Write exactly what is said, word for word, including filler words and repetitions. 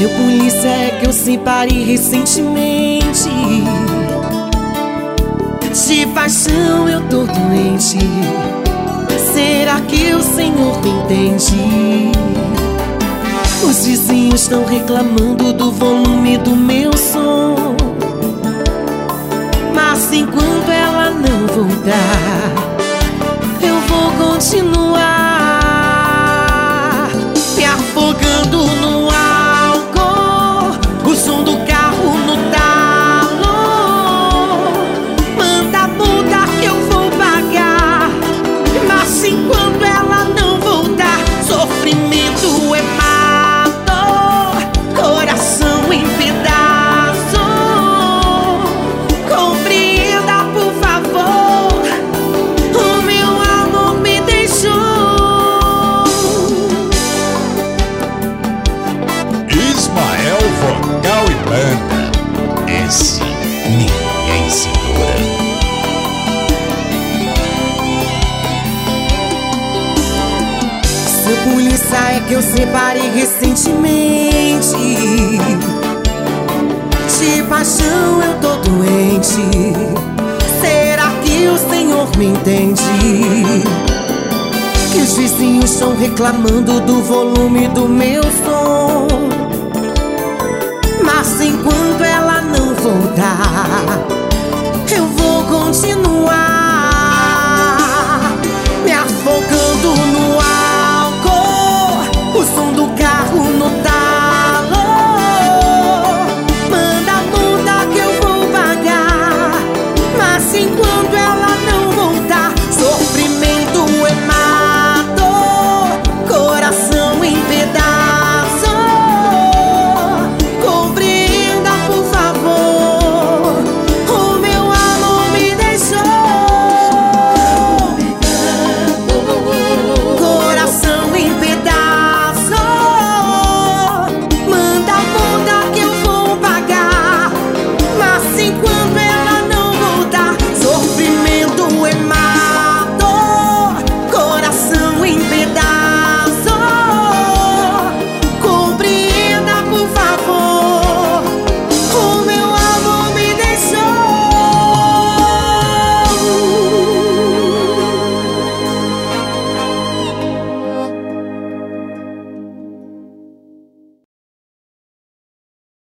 Seu polícia, é que eu separei recentemente. De paixão eu tô doente. Será que o Senhor me entende? Os vizinhos estão reclamando do volume do meu som, mas enquanto ela não voltar, eu vou continuar me afogando no álcool, o som do carro no talo. Manda a multa que eu vou pagar, mas enquanto ela não voltar, sofrimento é mato, coração em pedaço. Compreenda, por favor, o meu amor me deixou. Ismael Vocal e Banda. Esse ninguém segura. Seu polícia, é que eu separei recentemente. De paixão eu tô doente. Será que o Senhor me entende? Que os vizinhos estão reclamando do volume do meu som, mas enquanto ela não voltar, eu vou continuar